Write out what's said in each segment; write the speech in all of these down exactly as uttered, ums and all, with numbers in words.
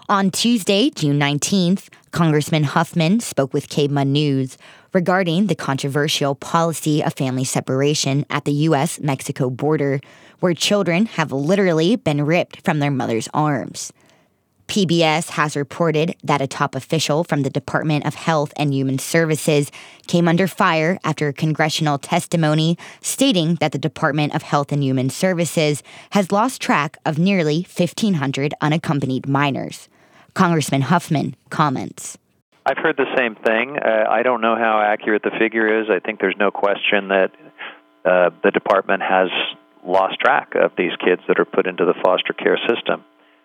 On Tuesday, June nineteenth, Congressman Huffman spoke with K M U N News regarding the controversial policy of family separation at the U S Mexico border, where children have literally been ripped from their mother's arms. P B S has reported that a top official from the Department of Health and Human Services came under fire after congressional testimony stating that the Department of Health and Human Services has lost track of nearly fifteen hundred unaccompanied minors. Congressman Huffman comments. I've heard the same thing. Uh, I don't know how accurate the figure is. I think there's no question that uh, the department has lost track of these kids that are put into the foster care system.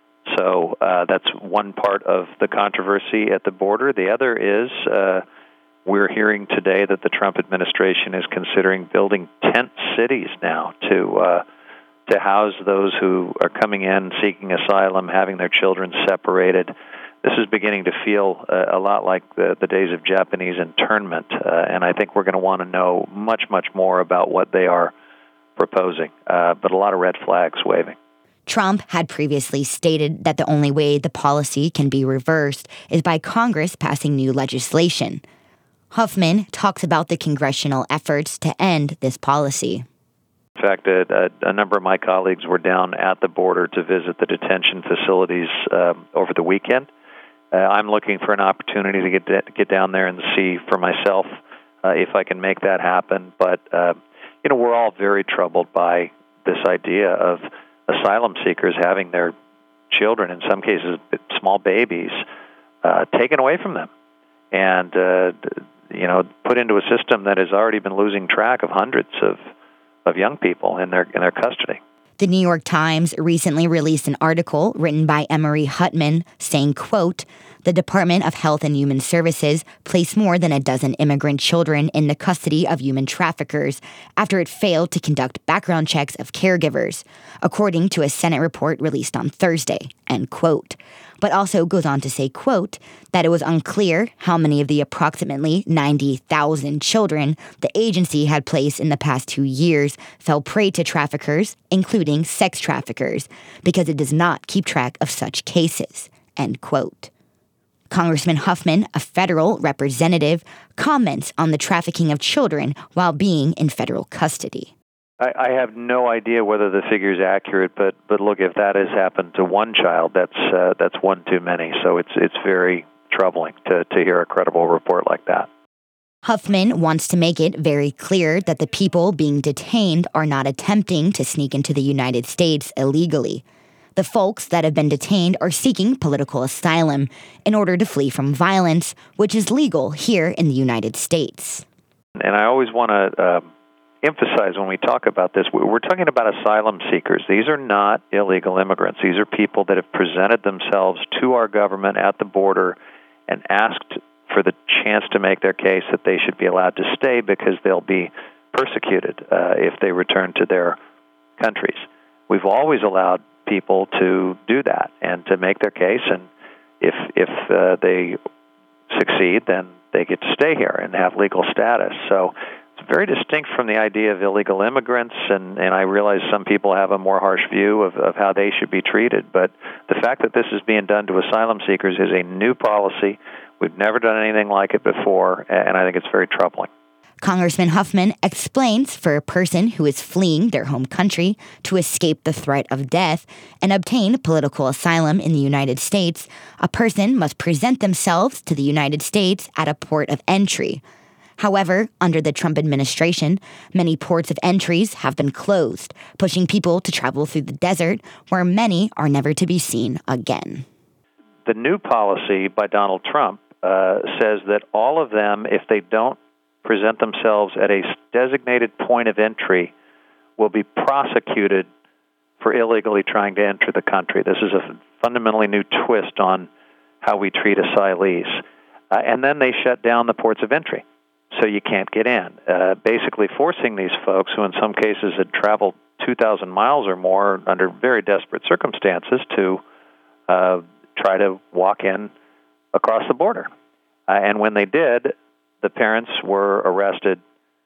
So uh, that's one part of the controversy at the border. The other is uh, we're hearing today that the Trump administration is considering building tent cities now to uh, to house those who are coming in seeking asylum, having their children separated. This is beginning to feel uh, a lot like the, the days of Japanese internment, uh, and I think we're going to want to know much, much more about what they are proposing, uh, but a lot of red flags waving. Trump had previously stated that the only way the policy can be reversed is by Congress passing new legislation. Huffman talks about the congressional efforts to end this policy. In fact, a, a number of my colleagues were down at the border to visit the detention facilities um, over the weekend. Uh, I'm looking for an opportunity to get to get down there and see for myself uh, if I can make that happen. But, uh, you know, we're all very troubled by this idea of asylum seekers having their children, in some cases small babies, uh, taken away from them and, uh, you know, put into a system that has already been losing track of hundreds of of young people in their in their custody. The New York Times recently released an article written by Emery Hutman saying, quote, "The Department of Health and Human Services placed more than a dozen immigrant children in the custody of human traffickers after it failed to conduct background checks of caregivers, according to a Senate report released on Thursday," end quote. But also goes on to say, quote, that it was unclear how many of the approximately ninety thousand children the agency had placed in the past two years fell prey to traffickers, including sex traffickers, because it does not keep track of such cases, end quote. Congressman Huffman, a federal representative, comments on the trafficking of children while being in federal custody. I, I have no idea whether the figure is accurate, but but look, if that has happened to one child, that's uh, that's one too many. So it's it's very troubling to, to hear a credible report like that. Huffman wants to make it very clear that the people being detained are not attempting to sneak into the United States illegally. The folks that have been detained are seeking political asylum in order to flee from violence, which is legal here in the United States. And I always want to uh, emphasize when we talk about this, we're talking about asylum seekers. These are not illegal immigrants. These are people that have presented themselves to our government at the border and asked for the chance to make their case that they should be allowed to stay because they'll be persecuted uh, if they return to their countries. We've always allowed people to do that and to make their case, and if if uh, they succeed, then they get to stay here and have legal status. So it's very distinct from the idea of illegal immigrants, and, and I realize some people have a more harsh view of, of how they should be treated, but the fact that this is being done to asylum seekers is a new policy. We've never done anything like it before, and I think it's very troubling. Congressman Huffman explains for a person who is fleeing their home country to escape the threat of death and obtain political asylum in the United States, a person must present themselves to the United States at a port of entry. However, under the Trump administration, many ports of entries have been closed, pushing people to travel through the desert, where many are never to be seen again. The new policy by Donald Trump uh, says that all of them, if they don't present themselves at a designated point of entry, will be prosecuted for illegally trying to enter the country. This is a fundamentally new twist on how we treat asylees. Uh, and then they shut down the ports of entry, so you can't get in, uh, basically forcing these folks, who in some cases had traveled two thousand miles or more under very desperate circumstances, to uh, try to walk in across the border. Uh, and when they did, the parents were arrested,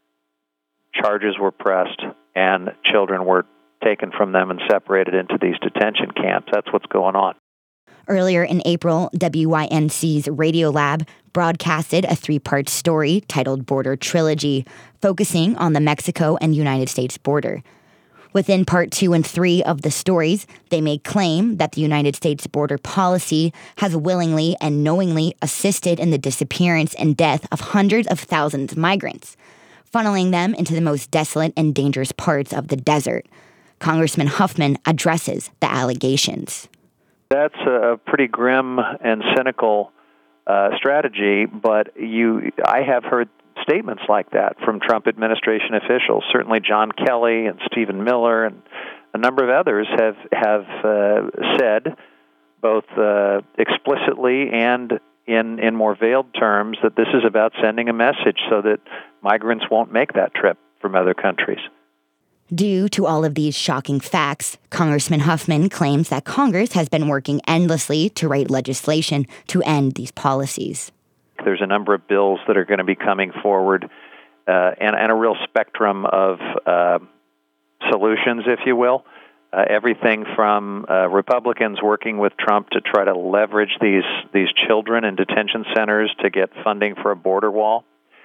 charges were pressed, and children were taken from them and separated into these detention camps. That's what's going on. Earlier in April, W Y N C's Radiolab broadcasted a three-part story titled Border Trilogy, focusing on the Mexico and United States border. Within part two and three of the stories, they made claim that the United States border policy has willingly and knowingly assisted in the disappearance and death of hundreds of thousands of migrants, funneling them into the most desolate and dangerous parts of the desert. Congressman Huffman addresses the allegations. That's a pretty grim and cynical uh, strategy, but you, I have heard statements like that from Trump administration officials. Certainly John Kelly and Stephen Miller and a number of others have, have uh, said, both uh, explicitly and in, in more veiled terms, that this is about sending a message so that migrants won't make that trip from other countries. Due to all of these shocking facts, Congressman Huffman claims that Congress has been working endlessly to write legislation to end these policies. There's a number of bills that are going to be coming forward uh, and, and a real spectrum of uh, solutions, if you will. Uh, everything from uh, Republicans working with Trump to try to leverage these, these children in detention centers to get funding for a border wall,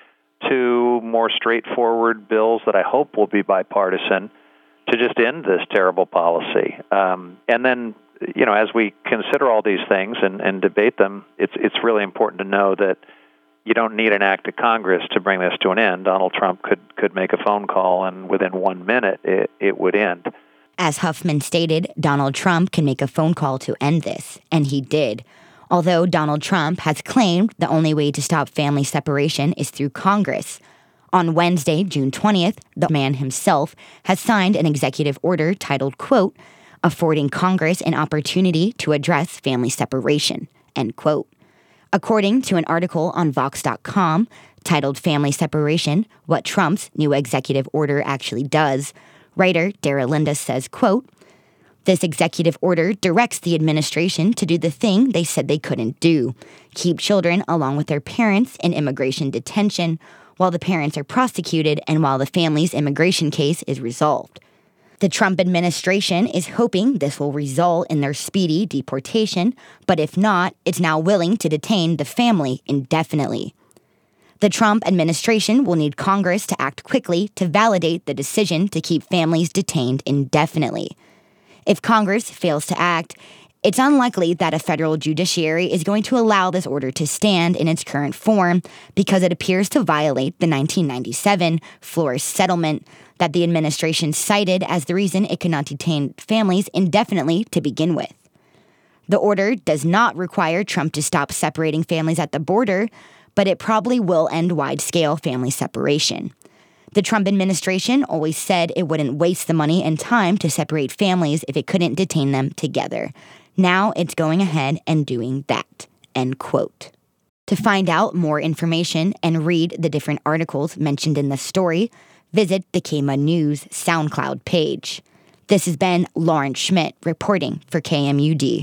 to more straightforward bills that I hope will be bipartisan to just end this terrible policy. Um, and then, you know, as we consider all these things and, and debate them, it's it's really important to know that you don't need an act of Congress to bring this to an end. Donald Trump could, could make a phone call, and within one minute, it, it would end. As Huffman stated, Donald Trump can make a phone call to end this, and he did. Although Donald Trump has claimed the only way to stop family separation is through Congress. On Wednesday, June twentieth, the man himself has signed an executive order titled, quote, affording Congress an opportunity to address family separation, end quote. According to an article on Vox dot com titled Family Separation, What Trump's New Executive Order Actually Does, writer Dara Linda says, quote, this executive order directs the administration to do the thing they said they couldn't do, keep children along with their parents in immigration detention while the parents are prosecuted and while the family's immigration case is resolved. The Trump administration is hoping this will result in their speedy deportation, but if not, it's now willing to detain the family indefinitely. The Trump administration will need Congress to act quickly to validate the decision to keep families detained indefinitely. If Congress fails to act, it's unlikely that a federal judiciary is going to allow this order to stand in its current form because it appears to violate the nineteen ninety-seven Flores settlement that the administration cited as the reason it could not detain families indefinitely to begin with. The order does not require Trump to stop separating families at the border, but it probably will end wide-scale family separation. The Trump administration always said it wouldn't waste the money and time to separate families if it couldn't detain them together. Now it's going ahead and doing that, end quote. To find out more information and read the different articles mentioned in the story, visit the K M U News SoundCloud page. This has been Lauren Schmidt reporting for K M U D.